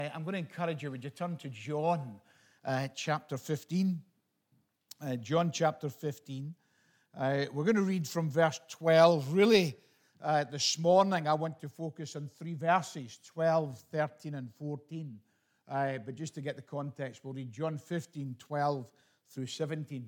I'm going to encourage you, would you turn to John chapter 15? John chapter 15. We're going to read from verse 12. Really, this morning I want to focus on three verses, 12, 13, and 14. But just to get the context, we'll read John 15, 12 through 17.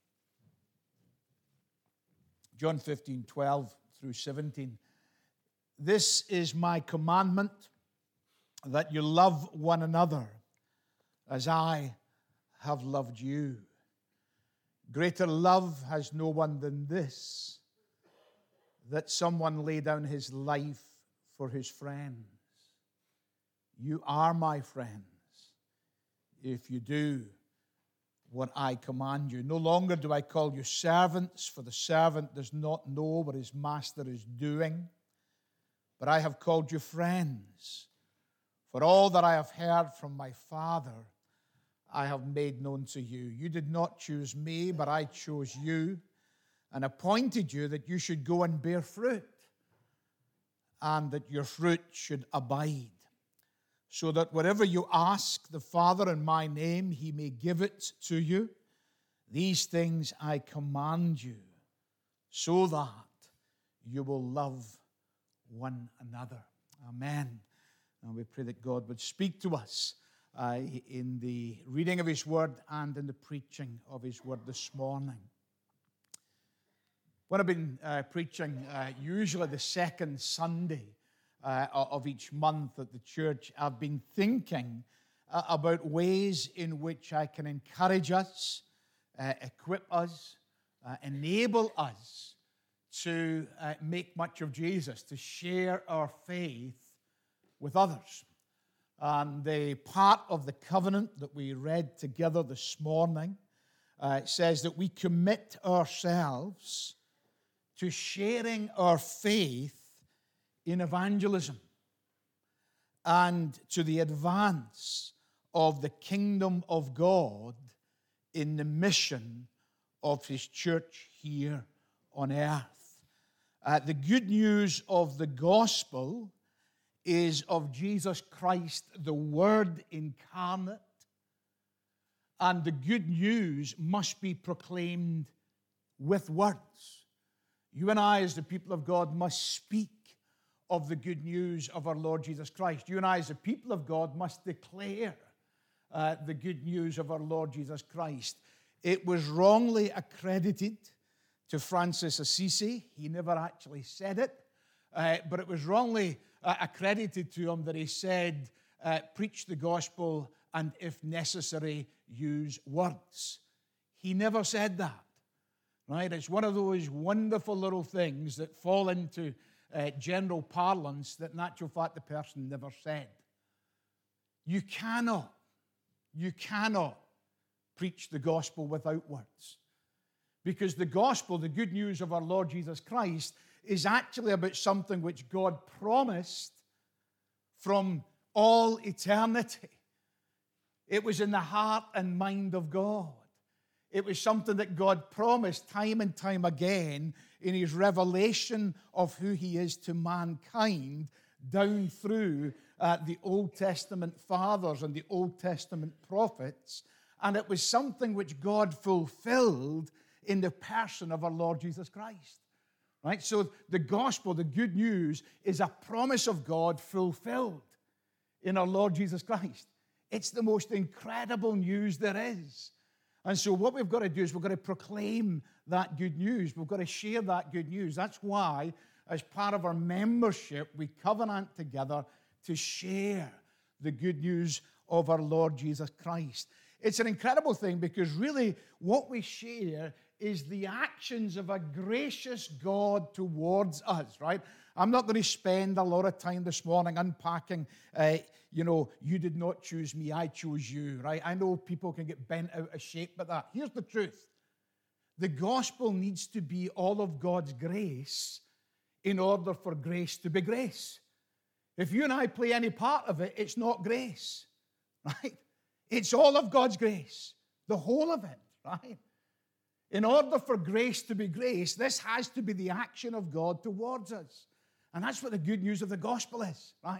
John 15, 12 through 17. This is my commandment, that you love one another as I have loved you. Greater love has no one than this, that someone lay down his life for his friends. You are my friends if you do what I command you. No longer do I call you servants, for the servant does not know what his master is doing, but I have called you friends. For all that I have heard from my Father, I have made known to you. You did not choose me, but I chose you and appointed you that you should go and bear fruit, and that your fruit should abide, so that whatever you ask the Father in my name, he may give it to you. These things I command you, so that you will love one another. Amen. And we pray that God would speak to us in the reading of his word and in the preaching of his word this morning. When I've been preaching, usually the second Sunday of each month at the church, I've been thinking about ways in which I can encourage us, equip us, enable us to make much of Jesus, to share our faith with others. And the part of the covenant that we read together this morning says that we commit ourselves to sharing our faith in evangelism and to the advance of the kingdom of God in the mission of his church here on earth. The good news of the gospel is of Jesus Christ, the Word incarnate, and the good news must be proclaimed with words. You and I, as the people of God, must speak of the good news of our Lord Jesus Christ. You and I, as the people of God, must declare the good news of our Lord Jesus Christ. It was wrongly accredited to Francis Assisi. He never actually said it, but it was wrongly accredited to him that he said, preach the gospel and, if necessary, use words. He never said that, right? It's one of those wonderful little things that fall into general parlance that, in actual fact, the person never said. You cannot preach the gospel without words, because the gospel, the good news of our Lord Jesus Christ, is actually about something which God promised from all eternity. It was in the heart and mind of God. It was something that God promised time and time again in his revelation of who he is to mankind down through the Old Testament fathers and the Old Testament prophets. And it was something which God fulfilled in the person of our Lord Jesus Christ. Right? So the gospel, the good news, is a promise of God fulfilled in our Lord Jesus Christ. It's the most incredible news there is. And so what we've got to do is we've got to proclaim that good news. We've got to share that good news. That's why, as part of our membership, we covenant together to share the good news of our Lord Jesus Christ. It's an incredible thing, because really what we share is the actions of a gracious God towards us, right? I'm not going to spend a lot of time this morning unpacking, you did not choose me, I chose you, right? I know people can get bent out of shape by that. Here's the truth. The gospel needs to be all of God's grace in order for grace to be grace. If you and I play any part of it, it's not grace, right? It's all of God's grace, the whole of it, right? In order for grace to be grace, this has to be the action of God towards us. And that's what the good news of the gospel is, right?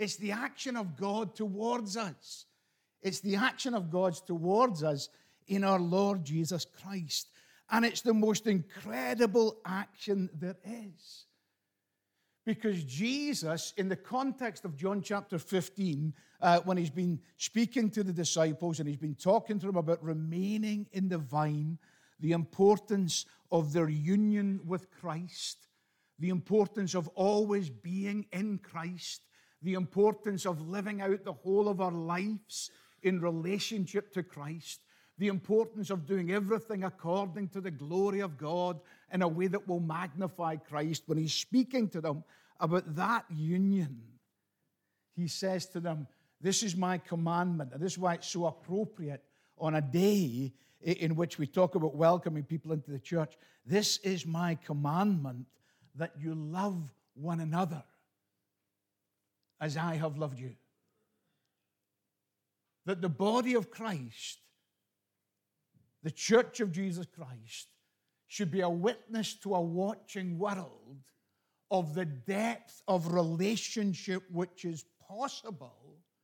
It's the action of God towards us. It's the action of God towards us in our Lord Jesus Christ. And it's the most incredible action there is. Because Jesus, in the context of John chapter 15, when he's been speaking to the disciples and he's been talking to them about remaining in the vine, the importance of their union with Christ, the importance of always being in Christ, the importance of living out the whole of our lives in relationship to Christ, the importance of doing everything according to the glory of God in a way that will magnify Christ. When he's speaking to them about that union, he says to them, this is my commandment. And this is why it's so appropriate on a day in which we talk about welcoming people into the church. This is my commandment, that you love one another as I have loved you. That the body of Christ, the church of Jesus Christ, should be a witness to a watching world of the depth of relationship which is possible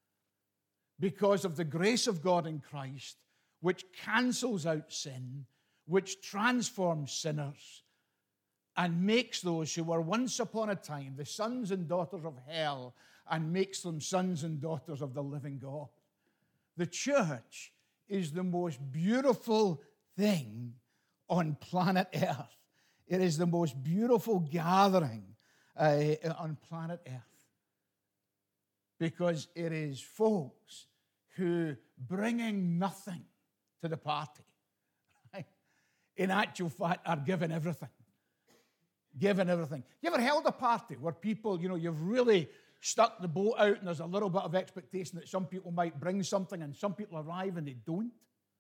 because of the grace of God in Christ, which cancels out sin, which transforms sinners, and makes those who were once upon a time the sons and daughters of hell and makes them sons and daughters of the living God. The church is the most beautiful thing on planet Earth. It is the most beautiful gathering on planet Earth, because it is folks who, bringing nothing to the party, right, in actual fact are given everything. Given everything. You ever held a party where people, you've really stuck the boat out and there's a little bit of expectation that some people might bring something and some people arrive and they don't?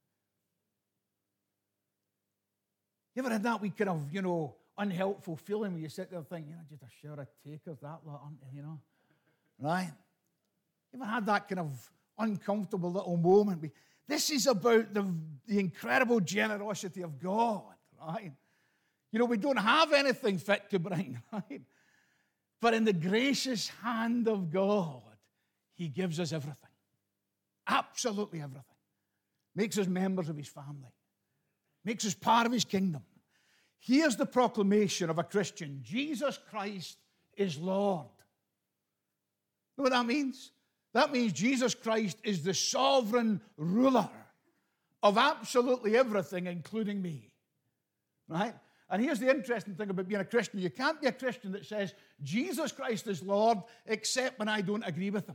You ever had that wee kind of, unhelpful feeling where you sit there thinking, just a share of takers, that lot, aren't they, Right? You ever had that kind of uncomfortable little moment? This is about the incredible generosity of God, right? We don't have anything fit to bring, right? But in the gracious hand of God, he gives us everything. Absolutely everything. Makes us members of his family. Makes us part of his kingdom. Here's the proclamation of a Christian. Jesus Christ is Lord. You know what that means? That means Jesus Christ is the sovereign ruler of absolutely everything, including me. Right? And here's the interesting thing about being a Christian. You can't be a Christian that says, Jesus Christ is Lord, except when I don't agree with him.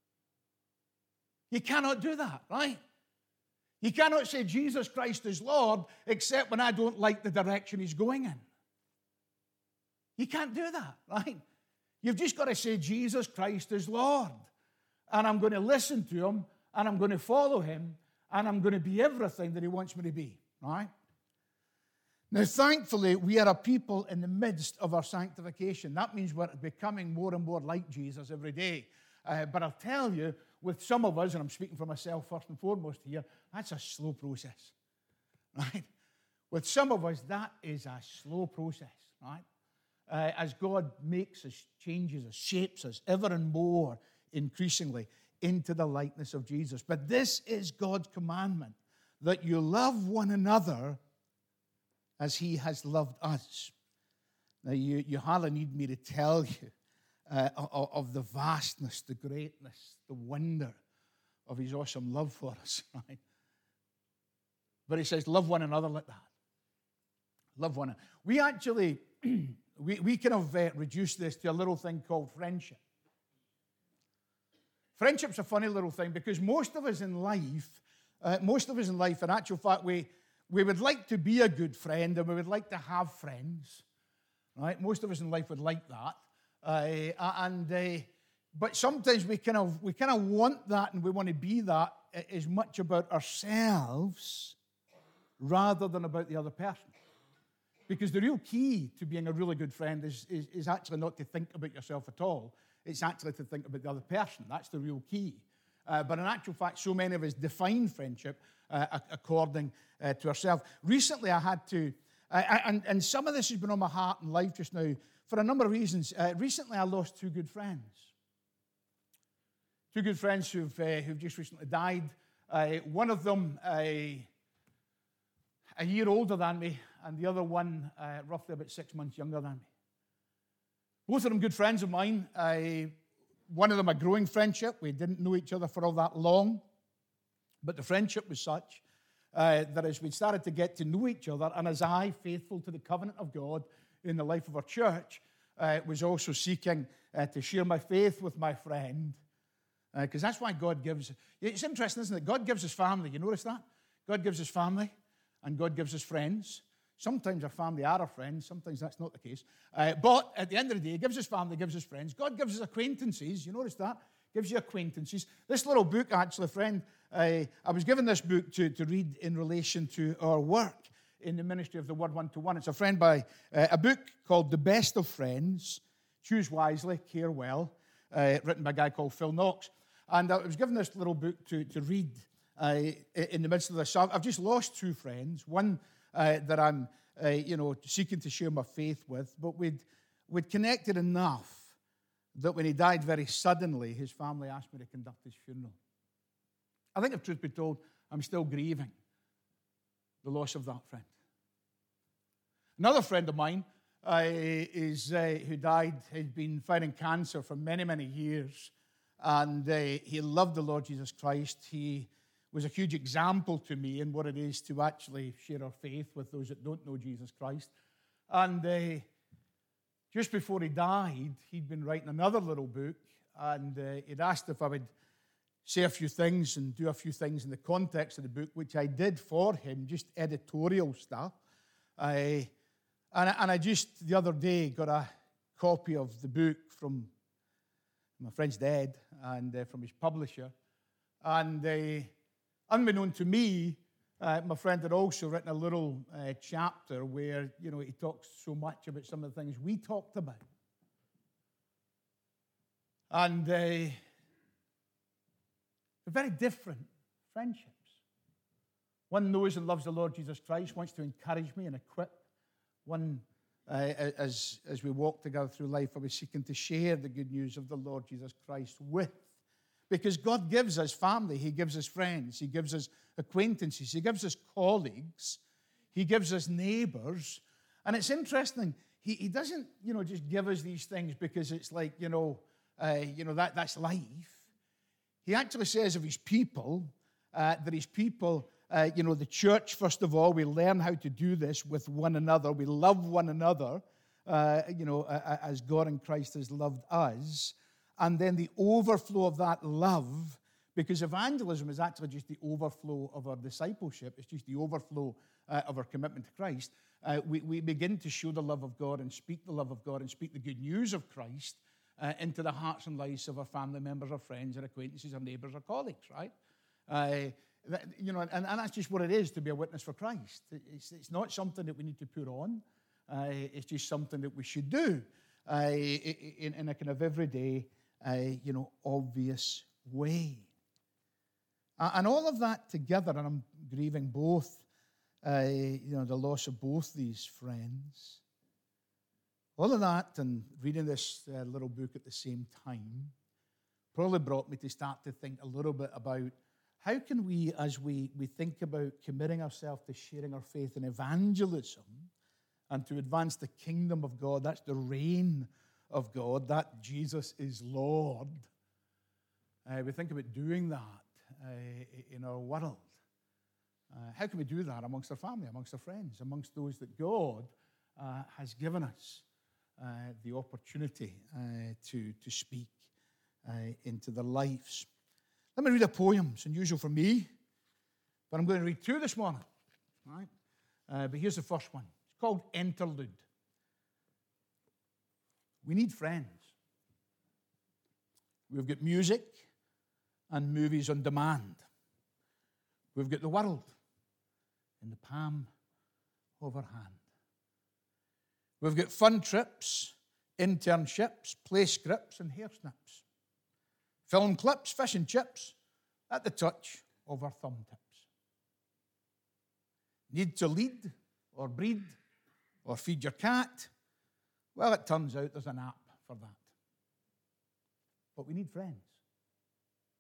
You cannot do that, right? You cannot say Jesus Christ is Lord, except when I don't like the direction he's going in. You can't do that, right? You've just got to say Jesus Christ is Lord. And I'm going to listen to him, and I'm going to follow him, and I'm going to be everything that he wants me to be, right? Now, thankfully, we are a people in the midst of our sanctification. That means we're becoming more and more like Jesus every day. But I'll tell you, with some of us, and I'm speaking for myself first and foremost here, that's a slow process, right? With some of us, that is a slow process, right? As God makes us, changes us, shapes us ever and more increasingly into the likeness of Jesus. But this is God's commandment, that you love one another as he has loved us. Now, you hardly need me to tell you of the vastness, the greatness, the wonder of his awesome love for us, right? But he says, love one another like that. Love one another. We actually, we kind of reduce this to a little thing called friendship. Friendship's a funny little thing because most of us in life, in actual fact, we would like to be a good friend and we would like to have friends, right? Most of us in life would like that. But sometimes we kind of want that and we want to be that as much about ourselves rather than about the other person. Because the real key to being a really good friend is actually not to think about yourself at all. It's actually to think about the other person. That's the real key. But in actual fact, so many of us define friendship according to ourselves. Recently, I had to, and some of this has been on my heart and life just now for a number of reasons. Recently, I lost two good friends. two good friends who've just recently died. One of them a year older than me, and the other one roughly about 6 months younger than me. Both of them good friends of mine. One of them a growing friendship. We didn't know each other for all that long, but the friendship was such that as we started to get to know each other, and as I, faithful to the covenant of God in the life of our church, was also seeking to share my faith with my friend, because that's why God gives. It's interesting, isn't it? God gives us family. You notice that? God gives us family, and God gives us friends. Sometimes our family are our friends. Sometimes that's not the case. But at the end of the day, He gives us family, gives us friends. God gives us acquaintances. You notice that? Gives you acquaintances. This little book, actually, friend, I was given this book to read in relation to our work in the ministry of the Word One-to-One. It's a book called The Best of Friends. Choose wisely, care well, written by a guy called Phil Knox. And I was given this little book to read in the midst of this. So I've just lost two friends. One that I'm, seeking to share my faith with, but we'd connected enough that when he died very suddenly, his family asked me to conduct his funeral. I think, if truth be told, I'm still grieving the loss of that friend. Another friend of mine who died, had been fighting cancer for many, many years, and he loved the Lord Jesus Christ. He was a huge example to me in what it is to actually share our faith with those that don't know Jesus Christ. And just before he died, he'd been writing another little book, and he'd asked if I would say a few things and do a few things in the context of the book, which I did for him, just editorial stuff. And I just, the other day, got a copy of the book from my friend's dad and from his publisher. And unbeknown to me, my friend had also written a little chapter where, he talks so much about some of the things we talked about. And they're very different friendships. One knows and loves the Lord Jesus Christ, wants to encourage me and equip. One, as we walk together through life, I was seeking to share the good news of the Lord Jesus Christ with. Because God gives us family, He gives us friends, He gives us acquaintances, He gives us colleagues, He gives us neighbors. And it's interesting, He doesn't, just give us these things because it's like, that's life. He actually says of His people, that His people, the church, first of all, we learn how to do this with one another. We love one another, as God in Christ has loved us. And then the overflow of that love, because evangelism is actually just the overflow of our discipleship. It's just the overflow of our commitment to Christ. We begin to show the love of God and speak the love of God and speak the good news of Christ into the hearts and lives of our family members, our friends, our acquaintances, our neighbors, our colleagues, right? And that's just what it is to be a witness for Christ. It's not something that we need to put on. It's just something that we should do in a kind of everyday, obvious way. And all of that together, and I'm grieving both, the loss of both these friends. All of that and reading this little book at the same time probably brought me to start to think a little bit about how can we, as we think about committing ourselves to sharing our faith in evangelism and to advance the kingdom of God, that's the reign of God, that Jesus is Lord. We think about doing that in our world. How can we do that amongst our family, amongst our friends, amongst those that God has given us the opportunity to speak into their lives? Let me read a poem. It's unusual for me, but I'm going to read two this morning. Right? But here's the first one. It's called Interlude. We need friends. We've got music and movies on demand. We've got the world in the palm of our hand. We've got fun trips, internships, play scripts, and hair snips. Film clips, fish and chips at the touch of our thumb tips. Need to lead or breed or feed your cat? Well, it turns out there's an app for that. But we need friends.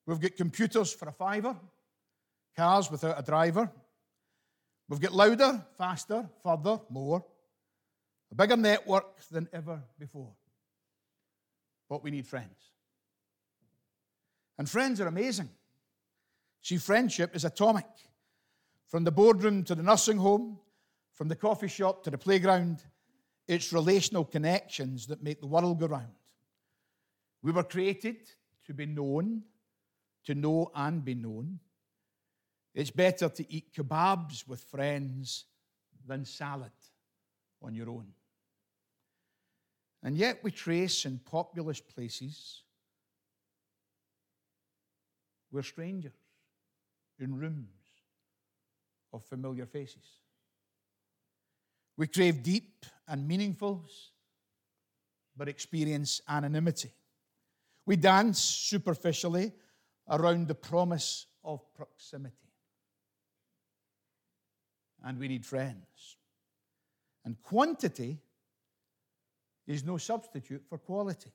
We've got computers for a fiver, cars without a driver. We've got louder, faster, further, more, a bigger network than ever before. But we need friends. And friends are amazing. See, friendship is atomic. From the boardroom to the nursing home, from the coffee shop to the playground, it's relational connections that make the world go round. We were created to be known, to know and be known. It's better to eat kebabs with friends than salad on your own. And yet we trace in populous places we're strangers in rooms of familiar faces. We crave deep and meaningfuls, but experience anonymity. We dance superficially around the promise of proximity. And we need friends. And quantity is no substitute for quality.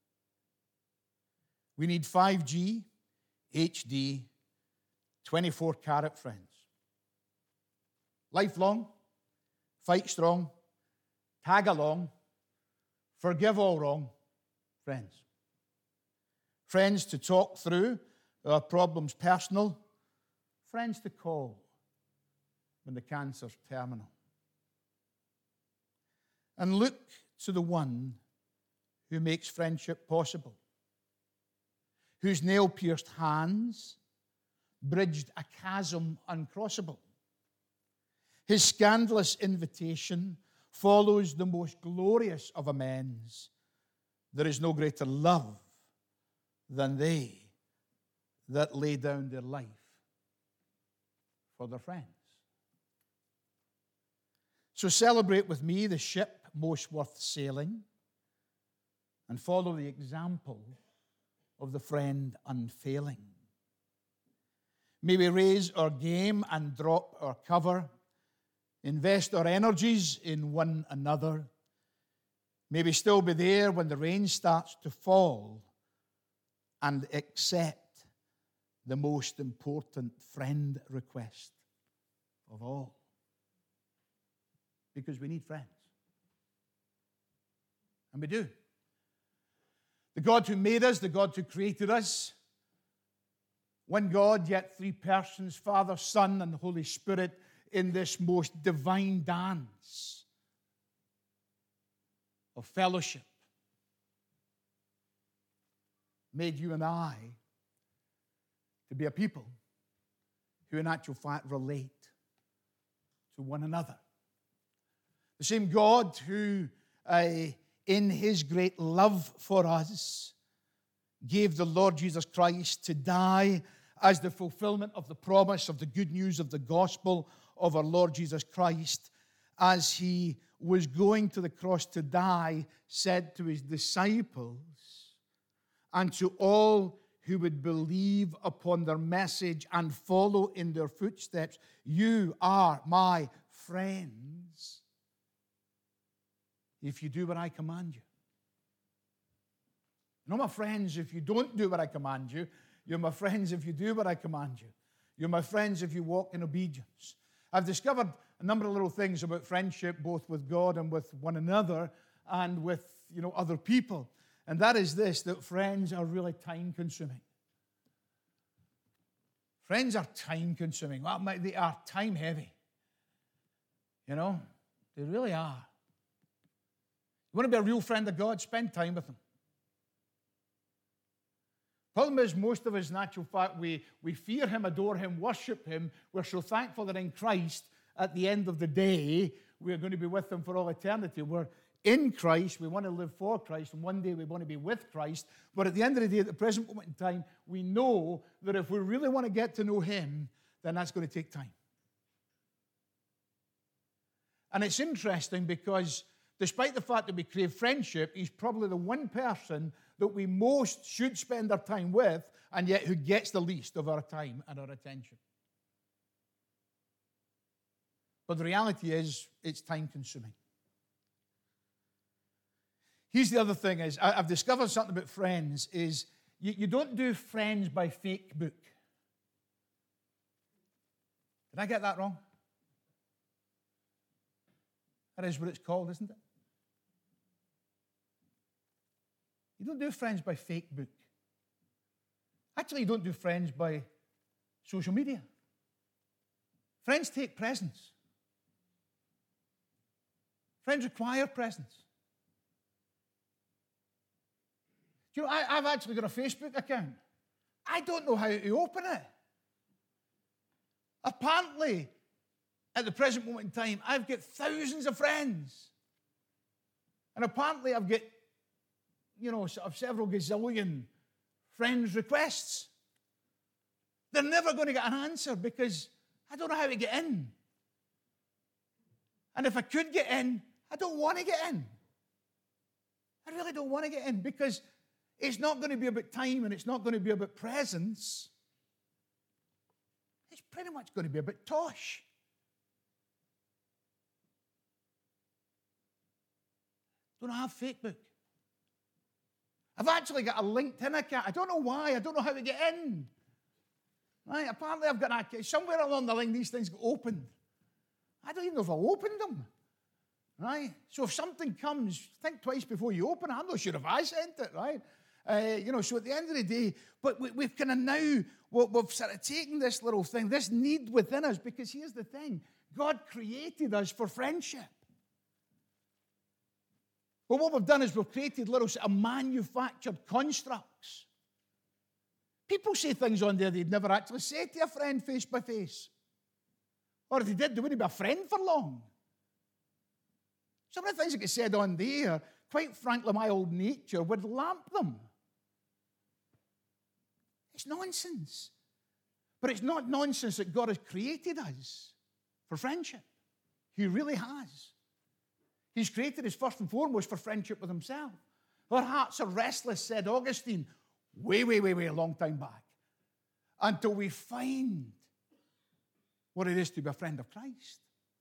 We need 5G, HD, 24-carat friends. Lifelong, fight strong, tag along, forgive all wrong friends. Friends to talk through our problems personal. Friends to call when the cancer's terminal. And look to the one who makes friendship possible, whose nail-pierced hands bridged a chasm uncrossable. His scandalous invitation follows the most glorious of amends. There is no greater love than they that lay down their life for their friends. So celebrate with me the ship most worth sailing and follow the example of the friend unfailing. May we raise our game and drop our cover, invest our energies in one another. May we still be there when the rain starts to fall and accept the most important friend request of all. Because we need friends. And we do. The God who made us, the God who created us, one God, yet three persons, Father, Son, and Holy Spirit, in this most divine dance of fellowship, made you and I to be a people who in actual fact relate to one another. The same God who, in his great love for us, gave the Lord Jesus Christ to die as the fulfillment of the promise of the good news of the gospel of our Lord Jesus Christ, as he was going to the cross to die, said to his disciples and to all who would believe upon their message and follow in their footsteps, you are my friends if you do what I command you. You're not my friends if you don't do what I command you. You're my friends if you do what I command you. You're my friends if you walk in obedience. I've discovered a number of little things about friendship, both with God and with one another and with, other people. And that is this, that friends are really time-consuming. Friends are time-consuming. Well, they are time-heavy. They really are. You want to be a real friend of God? Spend time with him. Problem is, most of us, in actual fact, we fear him, adore him, worship him. We're so thankful that in Christ, at the end of the day, we're going to be with him for all eternity. We're in Christ. We want to live for Christ, and one day we want to be with Christ. But at the end of the day, at the present moment in time, we know that if we really want to get to know him, then that's going to take time. And it's interesting because despite the fact that we crave friendship, he's probably the one person that we most should spend our time with, and yet who gets the least of our time and our attention. But the reality is, it's time-consuming. Here's the other thing is, I've discovered something about friends is, You don't do friends by Facebook. Did I get that wrong? That is what it's called, isn't it? You don't do friends by Facebook. Actually, you don't do friends by social media. Friends take presence. Friends require presence. Do you know, I've actually got a Facebook account. I don't know how to open it. Apparently, at the present moment in time, I've got thousands of friends. And apparently I've got, sort of several gazillion friends requests. They're never going to get an answer because I don't know how to get in. And if I could get in, I don't want to get in. I really don't want to get in because it's not going to be about time and it's not going to be about presence. It's pretty much going to be about tosh. Don't have Facebook. I've actually got a LinkedIn account. I don't know why. I don't know how to get in. Right? Apparently I've got somewhere along the line these things get opened. I don't even know if I'll open them. Right? So if something comes, think twice before you open it. I'm not sure if I sent it, right? So at the end of the day, but we've kind of now, we've sort of taken this little thing, this need within us, because here's the thing. God created us for friendship. But what we've done is we've created little sort of manufactured constructs. People say things on there they'd never actually say to a friend face by face. Or if they did, they wouldn't be a friend for long. Some of the things that get said on there, quite frankly, my old nature would lamp them. It's nonsense. But it's not nonsense that God has created us for friendship. He really has. He's created us first and foremost for friendship with himself. Our hearts are restless, said Augustine, way a long time back, until we find what it is to be a friend of Christ.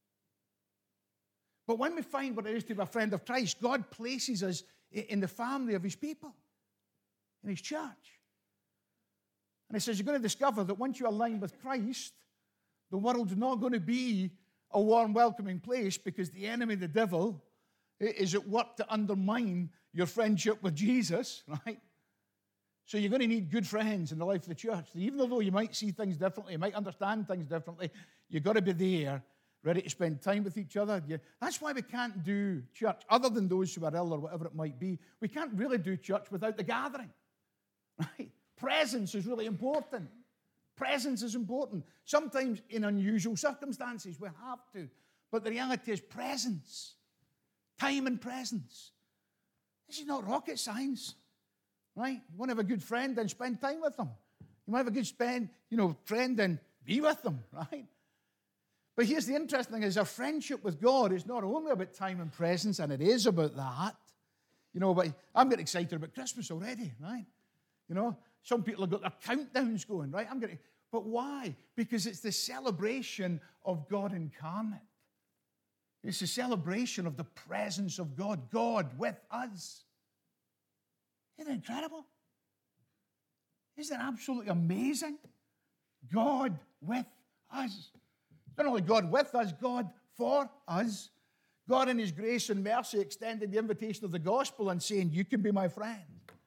But when we find what it is to be a friend of Christ, God places us in the family of his people, in his church. And he says, you're going to discover that once you align with Christ, the world's not going to be a warm, welcoming place because the enemy, the devil, is at work to undermine your friendship with Jesus, right? So you're going to need good friends in the life of the church. Even though you might see things differently, you might understand things differently, you've got to be there, ready to spend time with each other. That's why we can't do church, other than those who are ill or whatever it might be. We can't really do church without the gathering, right? Presence is really important. Presence is important. Sometimes in unusual circumstances we have to. But the reality is presence. Time and presence. This is not rocket science. Right? You want to have a good friend, then spend time with them. You want to have a good friend, then be with them. Right? But here's the interesting thing is our friendship with God is not only about time and presence, and it is about that. But I'm getting excited about Christmas already, right? Some people have got their countdowns going, right? But why? Because it's the celebration of God incarnate. It's a celebration of the presence of God, God with us. Isn't it incredible? Isn't it absolutely amazing? God with us. Not only God with us, God for us. God in his grace and mercy extended the invitation of the gospel and saying, you can be my friend.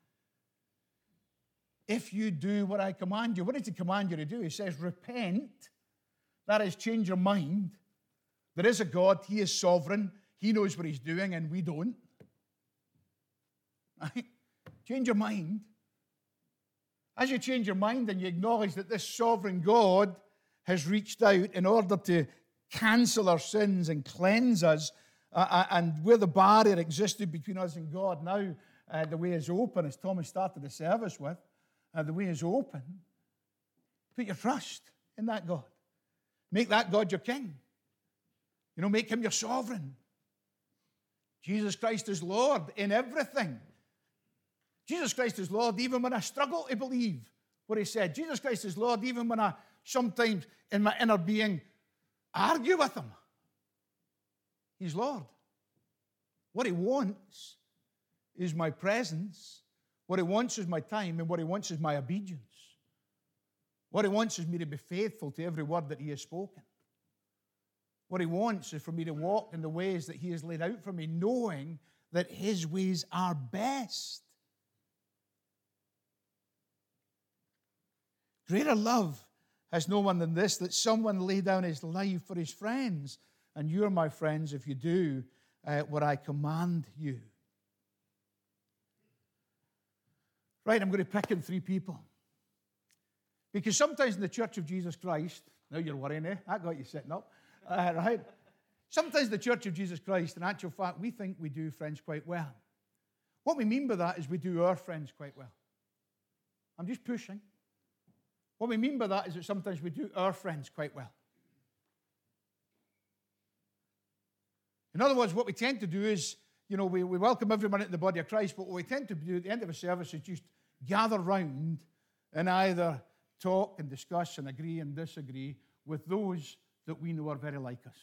If you do what I command you. What did he command you to do? He says, repent. That is, change your mind. There is a God. He is sovereign. He knows what he's doing, and we don't. Right? Change your mind. As you change your mind and you acknowledge that this sovereign God has reached out in order to cancel our sins and cleanse us, and where the barrier existed between us and God, now the way is open, as Thomas started the service with. The way is open. Put your trust in that God. Make that God your king. Make him your sovereign. Jesus Christ is Lord in everything. Jesus Christ is Lord even when I struggle to believe what he said. Jesus Christ is Lord even when I sometimes in my inner being argue with him. He's Lord. What he wants is my presence What he wants is my time, and what he wants is my obedience. What he wants is me to be faithful to every word that he has spoken. What he wants is for me to walk in the ways that he has laid out for me, knowing that his ways are best. Greater love has no one than this, that someone lay down his life for his friends. And you're my friends if you do what I command you. Right, I'm going to pick in 3 people. Because sometimes in the Church of Jesus Christ, now you're worrying, eh? That got you sitting up. Right? Sometimes the Church of Jesus Christ, in actual fact, we think we do friends quite well. What we mean by that is we do our friends quite well. I'm just pushing. What we mean by that is that sometimes we do our friends quite well. In other words, what we tend to do is, we welcome everyone into the body of Christ, but what we tend to do at the end of a service is just gather round and either talk and discuss and agree and disagree with those that we know are very like us.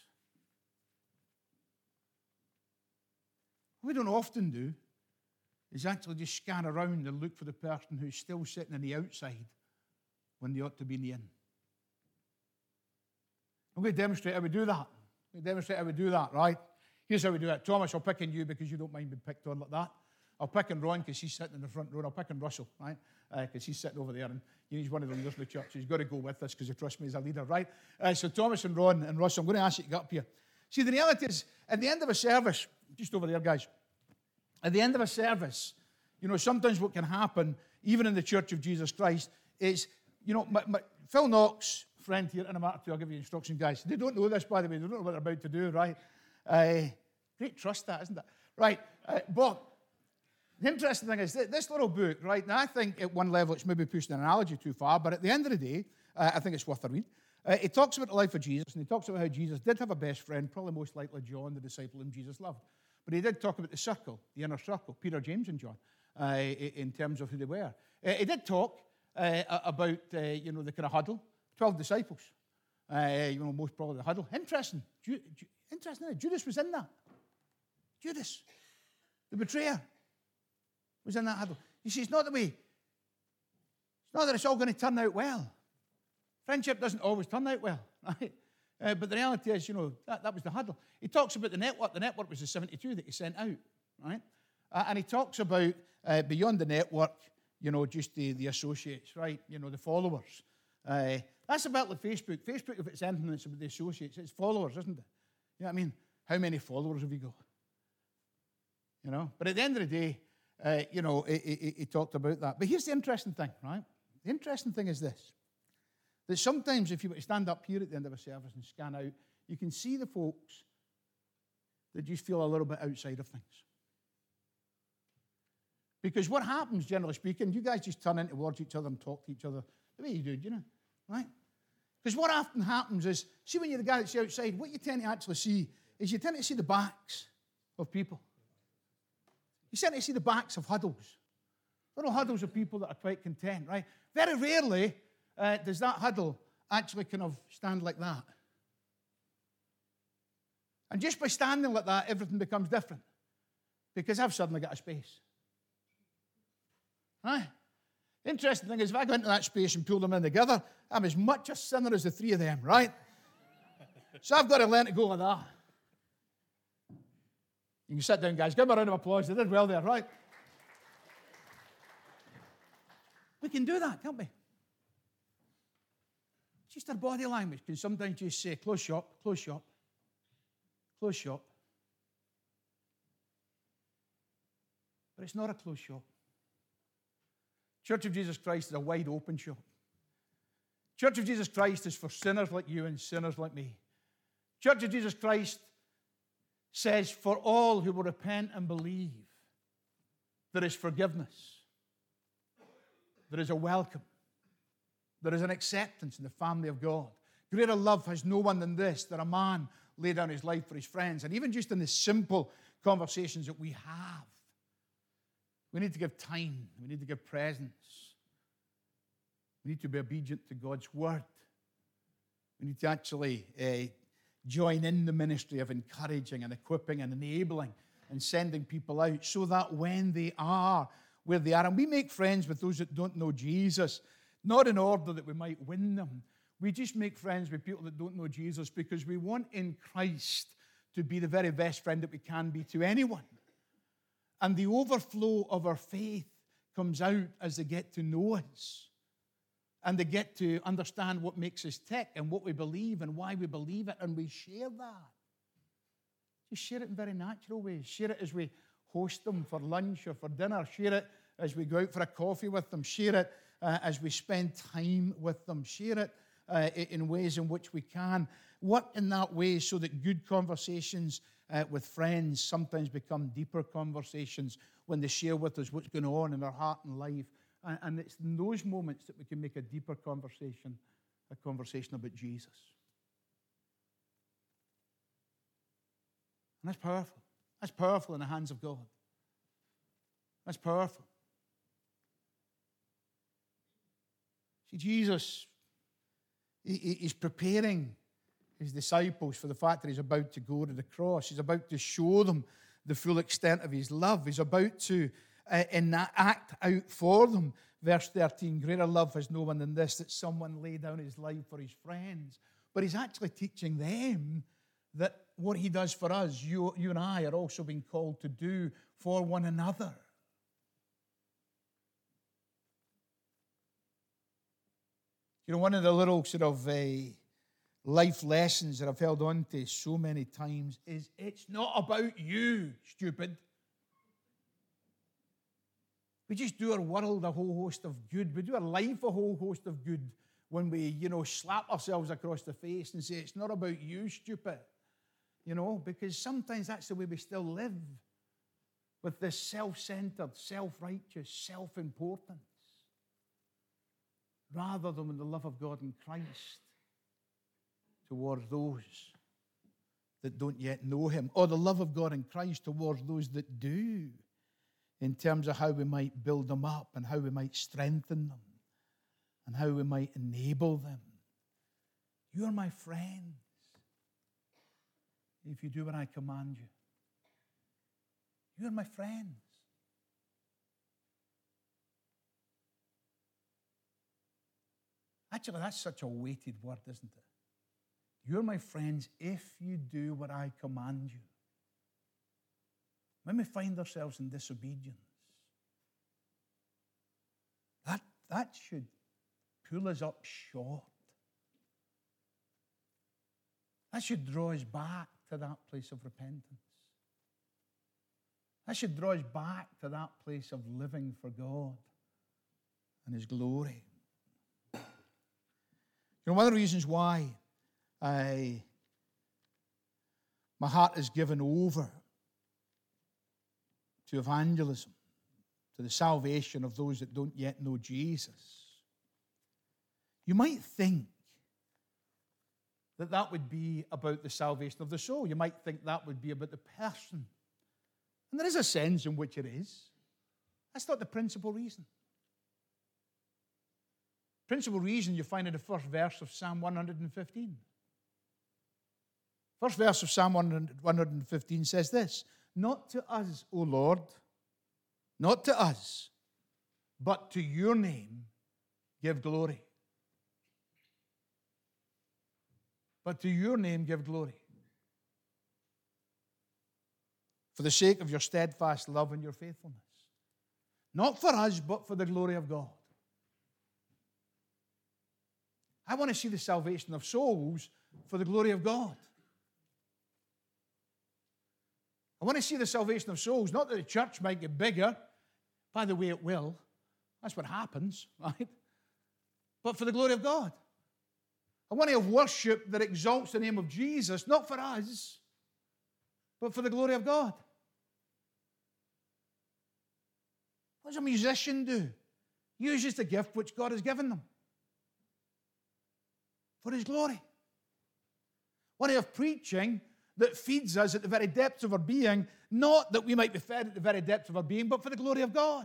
What we don't often do is actually just scan around and look for the person who's still sitting on the outside when they ought to be in the in. I'm going to demonstrate how we do that. Right? Here's how we do it. Thomas, I'll pick on you because you don't mind being picked on like that. I'll pick on Ron because he's sitting in the front row. I'll pick on Russell, right? Because he's sitting over there, and he's one of the leaders of the church. He's got to go with us because he trusts me as a leader, right? So Thomas and Ron and Russell, I'm going to ask you to get up here. See, the reality is, at the end of a service, just over there, guys, at the end of a service, sometimes what can happen, even in the Church of Jesus Christ, is, Phil Knox, friend here, and I'm out to, I'll give you instructions, guys. They don't know this, by the way. They don't know what they're about to do, right? Great trust, that, isn't it? Right, but the interesting thing is this little book, right? Now, I think at one level it's maybe pushing an analogy too far, but at the end of the day, I think it's worth a read. It talks about the life of Jesus, and he talks about how Jesus did have a best friend, probably most likely John, the disciple whom Jesus loved. But he did talk about the circle, the inner circle, Peter, James, and John, in terms of who they were. He did talk about, the kind of huddle, 12 disciples, most probably the huddle. Interesting, Judas was in that. Judas, the betrayer, was in that huddle. You see, it's not that it's all going to turn out well. Friendship doesn't always turn out well, right? But the reality is, that was the huddle. He talks about the network. The network was the 72 that he sent out, right? And he talks about, beyond the network, just the associates, right? The followers. That's about like Facebook. Facebook, if it's anything, it's about the associates. It's followers, isn't it? You know what I mean? How many followers have you got? But at the end of the day, he talked about that. But here's the interesting thing, right? The interesting thing is this, that sometimes if you were to stand up here at the end of a service and scan out, you can see the folks that just feel a little bit outside of things. Because what happens, generally speaking, you guys just turn in towards each other and talk to each other the way you do, right? Because what often happens is, see when you're the guy that's outside, what you tend to actually see is you tend to see the backs of people. You tend to see the backs of huddles. Little huddles of people that are quite content, right? Very rarely does that huddle actually kind of stand like that. And just by standing like that, everything becomes different. Because I've suddenly got a space. Right? The interesting thing is, if I go into that space and pull them in together, I'm as much a sinner as the 3 of them, right? So I've got to learn to go like that. You can sit down, guys. Give them a round of applause. They did well there, right? We can do that, can't we? Just our body language can sometimes just say, close shop, close shop, close shop. But it's not a closed shop. Church of Jesus Christ is a wide open shop. Church of Jesus Christ is for sinners like you and sinners like me. Church of Jesus Christ says, for all who will repent and believe, there is forgiveness. There is a welcome. There is an acceptance in the family of God. Greater love has no one than this, that a man lay down his life for his friends. And even just in the simple conversations that we have, we need to give time. We need to give presence. We need to be obedient to God's word. We need to actually join in the ministry of encouraging and equipping and enabling and sending people out so that when they are where they are. And we make friends with those that don't know Jesus, not in order that we might win them. We just make friends with people that don't know Jesus because we want in Christ to be the very best friend that we can be to anyone. And the overflow of our faith comes out as they get to know us. And they get to understand what makes us tick and what we believe and why we believe it. And we share that. Just share it in very natural ways. Share it as we host them for lunch or for dinner. Share it as we go out for a coffee with them. Share it as we spend time with them. Share it in ways in which we can. Work in that way so that good conversations with friends sometimes become deeper conversations when they share with us what's going on in their heart and life. And it's in those moments that we can make a deeper conversation, a conversation about Jesus. And that's powerful. That's powerful in the hands of God. That's powerful. See, Jesus, he's preparing his disciples for the fact that he's about to go to the cross. He's about to show them the full extent of his love. He's about to act out for them. Verse 13, greater love has no one than this, that someone lay down his life for his friends. But he's actually teaching them that what he does for us, you and I are also being called to do for one another. You know, one of the little sort of life lessons that I've held on to so many times is it's not about you, stupid. We just do our world a whole host of good. We do our life a whole host of good when we, slap ourselves across the face and say, it's not about you, stupid. Because sometimes that's the way we still live, with this self-centered, self-righteous, self-importance, rather than with the love of God in Christ towards those that don't yet know him, or the love of God in Christ towards those that do, in terms of how we might build them up and how we might strengthen them and how we might enable them. You are my friends if you do what I command you. You are my friends. Actually, that's such a weighted word, isn't it? You're my friends if you do what I command you. When we find ourselves in disobedience, that should pull us up short. That should draw us back to that place of repentance. That should draw us back to that place of living for God and his glory. One of the reasons why my heart is given over to evangelism, to the salvation of those that don't yet know Jesus. You might think that would be about the salvation of the soul. You might think that would be about the person. And there is a sense in which it is. That's not the principal reason. Principal reason you find in the first verse of Psalm 115. First verse of Psalm 115 says this, not to us, O Lord, not to us, but to your name give glory. But to your name give glory. For the sake of your steadfast love and your faithfulness. Not for us, but for the glory of God. I want to see the salvation of souls for the glory of God. I want to see the salvation of souls, not that the church might get bigger. By the way, it will. That's what happens, right? But for the glory of God. I want to have worship that exalts the name of Jesus, not for us, but for the glory of God. What does a musician do? Uses the gift which God has given them for his glory. What I have preaching that feeds us at the very depths of our being, not that we might be fed at the very depths of our being, but for the glory of God.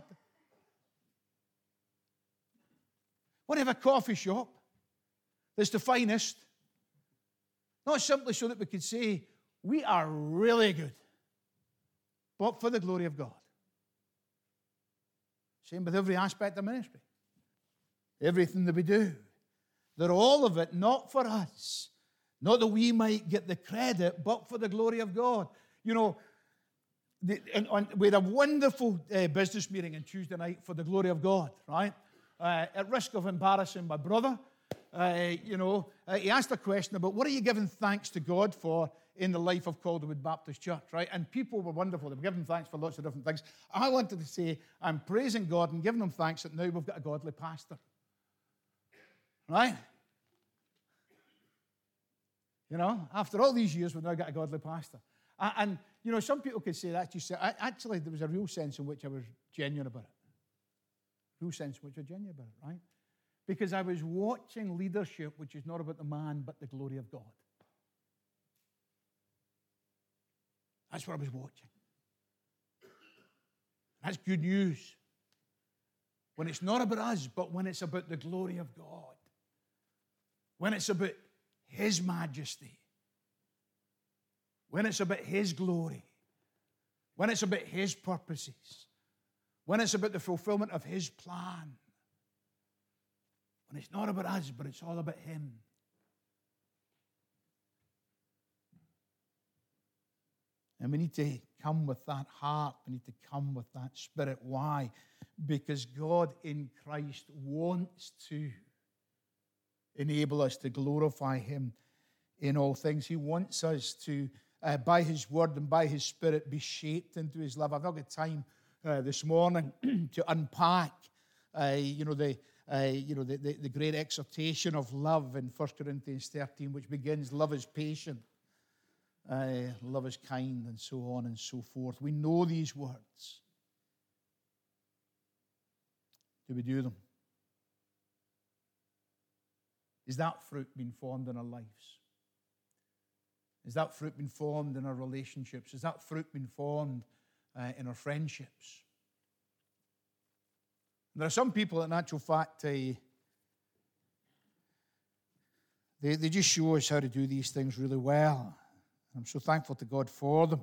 What I have a coffee shop that's the finest, not simply so that we could say, we are really good, but for the glory of God. Same with every aspect of ministry. Everything that we do. They're all of it not for us. Not that we might get the credit, but for the glory of God. You know, we had a wonderful business meeting on Tuesday night for the glory of God, right? At risk of embarrassing my brother, he asked a question about what are you giving thanks to God for in the life of Calderwood Baptist Church, right? And people were wonderful. They were giving thanks for lots of different things. I wanted to say I'm praising God and giving him thanks that now we've got a godly pastor, right? You know, after all these years, we've now got a godly pastor. And you know, some people could say that. Actually, there was a real sense in which I was genuine about it. Real sense in which I was genuine about it, right? Because I was watching leadership, which is not about the man, but the glory of God. That's what I was watching. That's good news. When it's not about us, but when it's about the glory of God. When it's about His majesty. When it's about His glory. When it's about His purposes. When it's about the fulfillment of His plan. When it's not about us, but it's all about Him. And we need to come with that heart. We need to come with that spirit. Why? Because God in Christ wants to enable us to glorify Him in all things. He wants us to, by His word and by His Spirit, be shaped into His love. I've not got time this morning to unpack, the great exhortation of love in 1 Corinthians 13, which begins, love is patient, love is kind, and so on and so forth. We know these words. Do we do them? Is that fruit being formed in our lives? Is that fruit being formed in our relationships? Is that fruit being formed in our friendships? And there are some people, in actual fact, they just show us how to do these things really well. I'm so thankful to God for them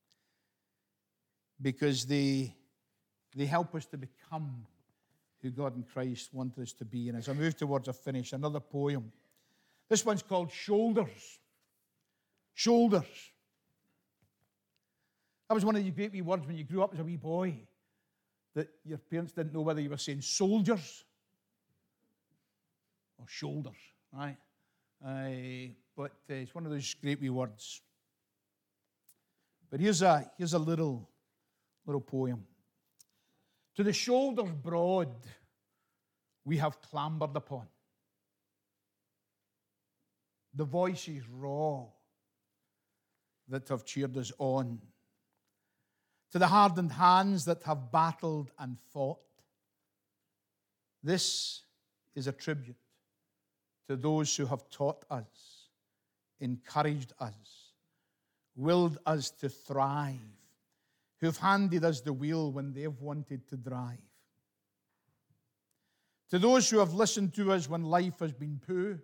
because they help us to become who God in Christ wanted us to be. And as I move towards a finish, another poem. This one's called Shoulders. Shoulders. That was one of the great wee words when you grew up as a wee boy, that your parents didn't know whether you were saying soldiers or shoulders, right? But it's one of those great wee words. But here's a little poem. To the shoulders broad we have clambered upon, the voices raw that have cheered us on, to the hardened hands that have battled and fought. This is a tribute to those who have taught us, encouraged us, willed us to thrive, who've handed us the wheel when they've wanted to drive. To those who have listened to us when life has been poor.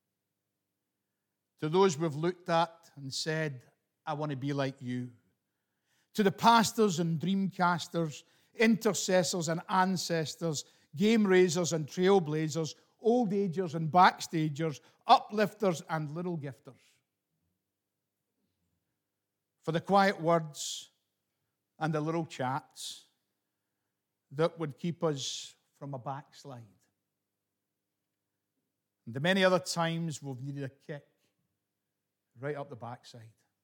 To those we've looked at and said, I want to be like you. To the pastors and dreamcasters, intercessors and ancestors, game raisers and trailblazers, old agers and backstagers, uplifters and little gifters. For the quiet words and the little chats that would keep us from a backslide. And the many other times we've needed a kick right up the backside.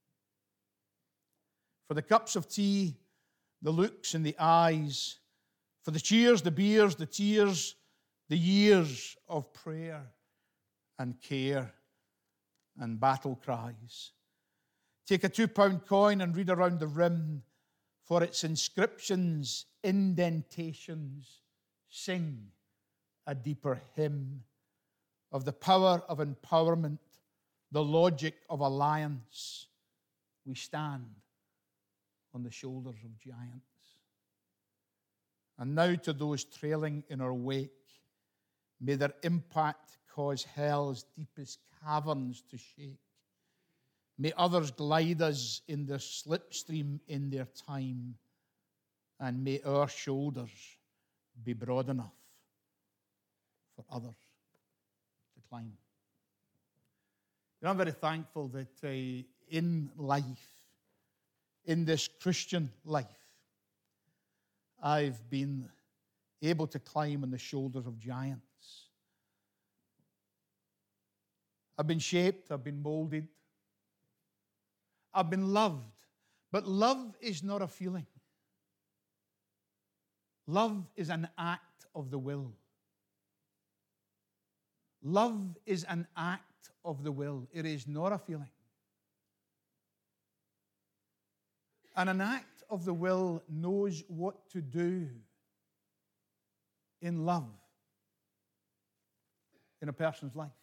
For the cups of tea, the looks in the eyes, for the cheers, the beers, the tears, the years of prayer and care and battle cries. Take a £2 coin and read around the rim, for its inscriptions, indentations, sing a deeper hymn of the power of empowerment, the logic of alliance. We stand on the shoulders of giants. And now to those trailing in our wake, may their impact cause hell's deepest caverns to shake. May others glide us in their slipstream in their time, and may our shoulders be broad enough for others to climb. And I'm very thankful that in life, in this Christian life, I've been able to climb on the shoulders of giants. I've been shaped, I've been molded, I've been loved. But love is not a feeling. Love is an act of the will. Love is an act of the will. It is not a feeling. And an act of the will knows what to do in love in a person's life.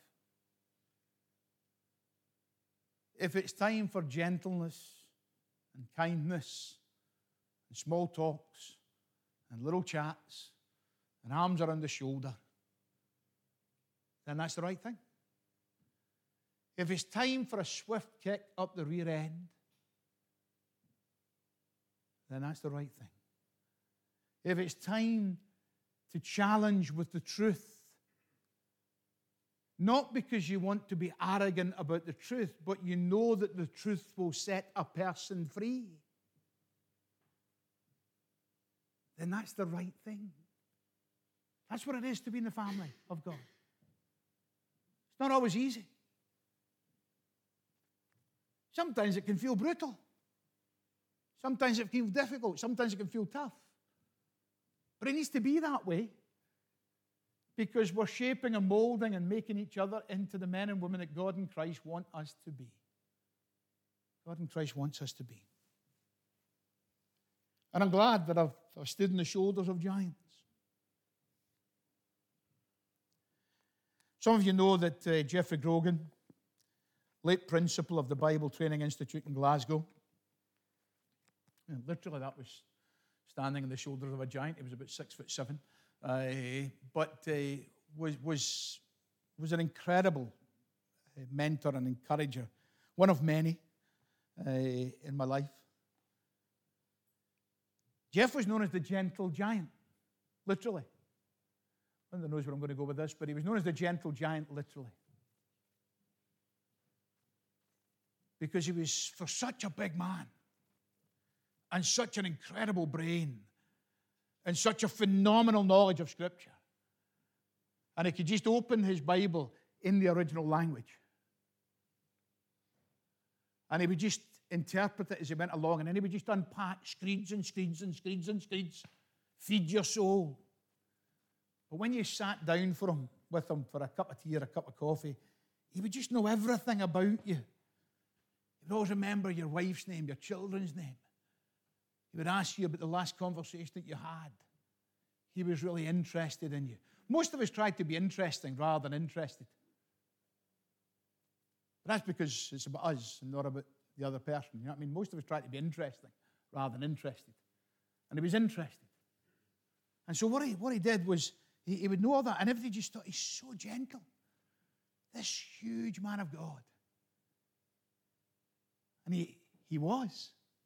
If it's time for gentleness and kindness and small talks and little chats and arms around the shoulder, then that's the right thing. If it's time for a swift kick up the rear end, then that's the right thing. If it's time to challenge with the truth, not because you want to be arrogant about the truth, but you know that the truth will set a person free, then that's the right thing. That's what it is to be in the family of God. It's not always easy. Sometimes it can feel brutal. Sometimes it can feel difficult. Sometimes it can feel tough. But it needs to be that way because we're shaping and molding and making each other into the men and women that God and Christ want us to be. God and Christ wants us to be. And I'm glad that I've stood on the shoulders of giants. Some of you know that Geoffrey Grogan, late principal of the Bible Training Institute in Glasgow, and literally that was standing on the shoulders of a giant. He was about 6'7", but was an incredible mentor and encourager, one of many in my life. Jeff was known as the gentle giant, literally. I don't know where I'm going to go with this, but he was known as the gentle giant, literally. Because he was, for such a big man, and such an incredible brain, and such a phenomenal knowledge of Scripture. And he could just open his Bible in the original language. And he would just interpret it as he went along, and then he would just unpack screeds and screeds and screeds and screeds. Feed your soul. But when you sat down with him for a cup of tea or a cup of coffee, he would just know everything about you. He would always remember your wife's name, your children's name. He would ask you about the last conversation that you had. He was really interested in you. Most of us tried to be interesting rather than interested. But that's because it's about us and not about the other person. You know what I mean? Most of us tried to be interesting rather than interested. And he was interested. And so what he did was, he would know all that, and everybody just thought, he's so gentle. This huge man of God. And he was.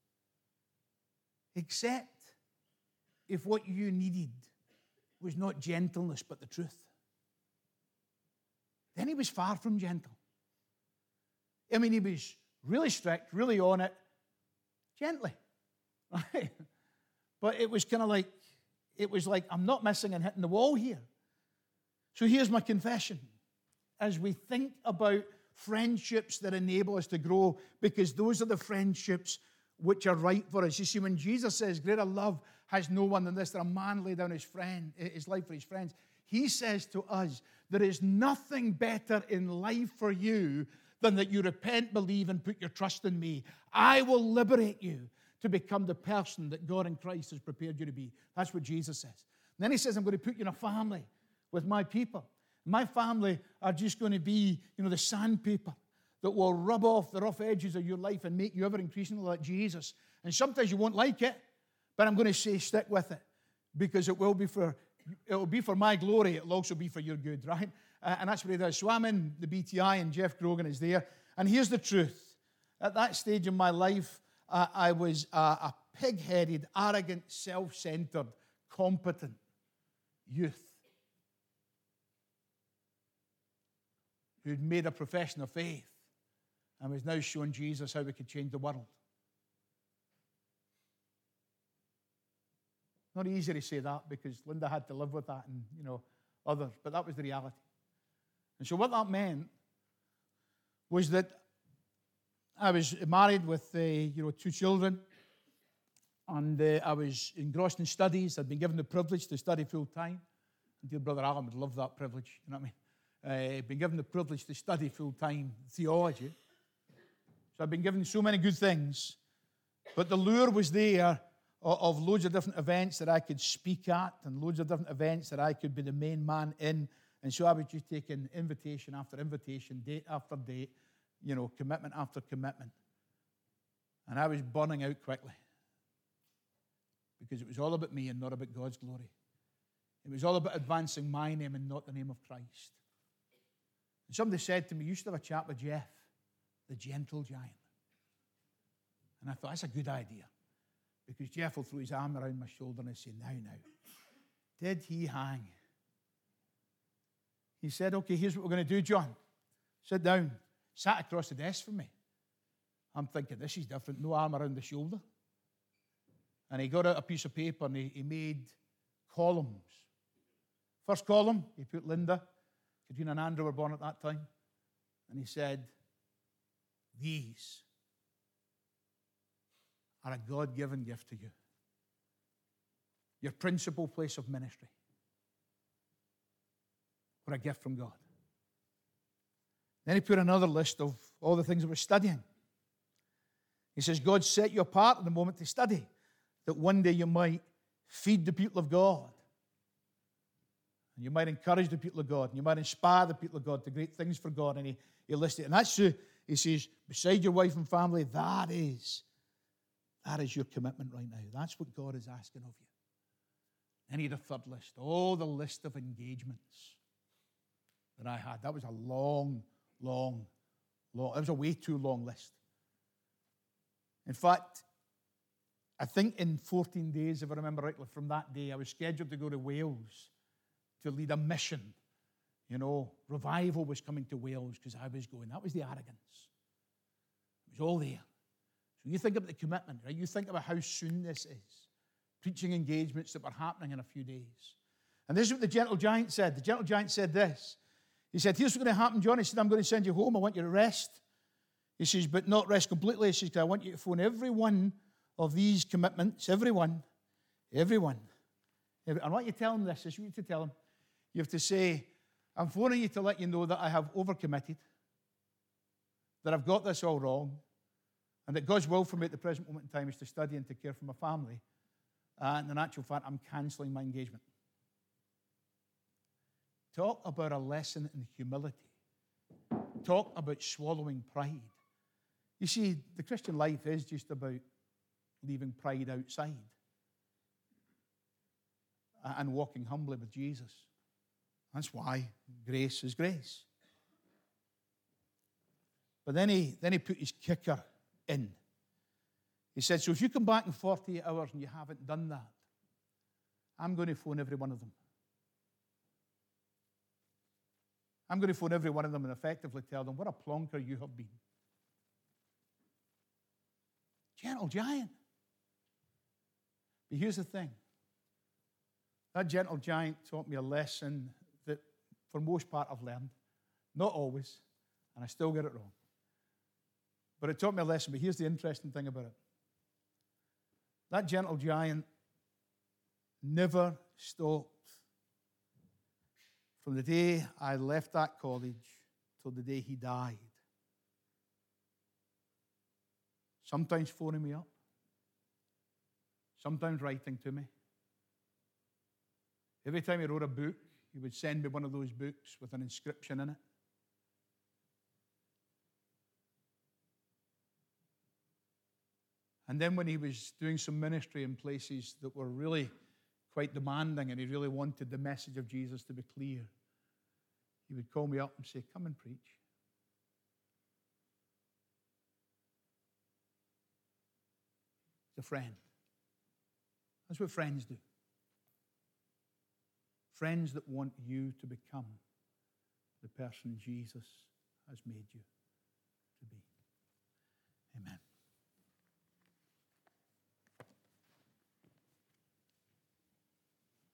Except if what you needed was not gentleness but the truth. Then he was far from gentle. I mean, he was really strict, really on it, gently. Right? But it was kind of like, I'm not missing and hitting the wall here. So here's my confession. As we think about friendships that enable us to grow, because those are the friendships which are right for us. You see, when Jesus says, greater love has no one than this, that a man lay down his life for his friends, he says to us, there is nothing better in life for you than that you repent, believe, and put your trust in me. I will liberate you to become the person that God in Christ has prepared you to be. That's what Jesus says. And then he says, I'm going to put you in a family with my people. My family are just going to be, the sandpaper that will rub off the rough edges of your life and make you ever increasingly like Jesus. And sometimes you won't like it, but I'm going to say stick with it, because it will be for my glory. It'll also be for your good, right? And that's what he does. So I'm in the BTI, and Jeff Grogan is there. And here's the truth. At that stage in my life, I was a pig-headed, arrogant, self-centered, competent youth who'd made a profession of faith and was now showing Jesus how we could change the world. Not easy to say that because Linda had to live with that and, others, but that was the reality. And so what that meant was that I was married with, 2 children, and I was engrossed in studies. I'd been given the privilege to study full time. And dear Brother Alan would love that privilege, you know what I mean? I'd been given the privilege to study full time theology. So I've been given so many good things, but the lure was there of loads of different events that I could speak at and loads of different events that I could be the main man in. And so I was just taking invitation after invitation, date after date, commitment after commitment. And I was burning out quickly because it was all about me and not about God's glory. It was all about advancing my name and not the name of Christ. And somebody said to me, you should have a chat with Jeff, the gentle giant. And I thought, that's a good idea. Because Jeff will throw his arm around my shoulder and say, now, did he hang? He said, okay, here's what we're going to do, John. Sit down. Sat across the desk from me. I'm thinking, this is different. No arm around the shoulder. And he got out a piece of paper and he made columns. First column, he put Linda. Katrina and Andrew were born at that time. And he said, these are a God-given gift to you. Your principal place of ministry. Or a gift from God. Then he put another list of all the things that we're studying. He says, God set you apart at the moment to study, that one day you might feed the people of God. And you might encourage the people of God. And you might inspire the people of God to great things for God. And he listed it. And that's, he says, beside your wife and family, that is your commitment right now. That's what God is asking of you. Then he had a third list. Oh, the list of engagements that I had. That was a long, it was a way too long list. In fact, I think in 14 days, if I remember rightly, from that day, I was scheduled to go to Wales to lead a mission. Revival was coming to Wales because I was going. That was the arrogance. It was all there. So you think about the commitment, right? You think about how soon this is. Preaching engagements that were happening in a few days. And this is what the gentle giant said. The gentle giant said this. He said, here's what's going to happen, John. He said, I'm going to send you home. I want you to rest. He says, but not rest completely. He says, I want you to phone every one of these commitments, everyone. I want you to tell him this. This is what you have to tell him. You have to say, I'm phoning you to let you know that I have overcommitted, that I've got this all wrong, and that God's will for me at the present moment in time is to study and to care for my family. And in actual fact, I'm cancelling my engagement. Talk about a lesson in humility. Talk about swallowing pride. You see, the Christian life is just about leaving pride outside and walking humbly with Jesus. That's why grace is grace. But then he put his kicker in. He said, so if you come back in 48 hours and you haven't done that, I'm going to phone every one of them. I'm going to phone every one of them and effectively tell them what a plonker you have been. Gentle giant. But here's the thing. That gentle giant taught me a lesson that for most part I've learned. Not always, and I still get it wrong. But it taught me a lesson. But here's the interesting thing about it. That gentle giant never stopped from the day I left that college till the day he died. Sometimes phoning me up. Sometimes writing to me. Every time he wrote a book, he would send me one of those books with an inscription in it. And then when he was doing some ministry in places that were really quite demanding and he really wanted the message of Jesus to be clear, he would call me up and say, come and preach. He's a friend. That's what friends do. Friends that want you to become the person Jesus has made you.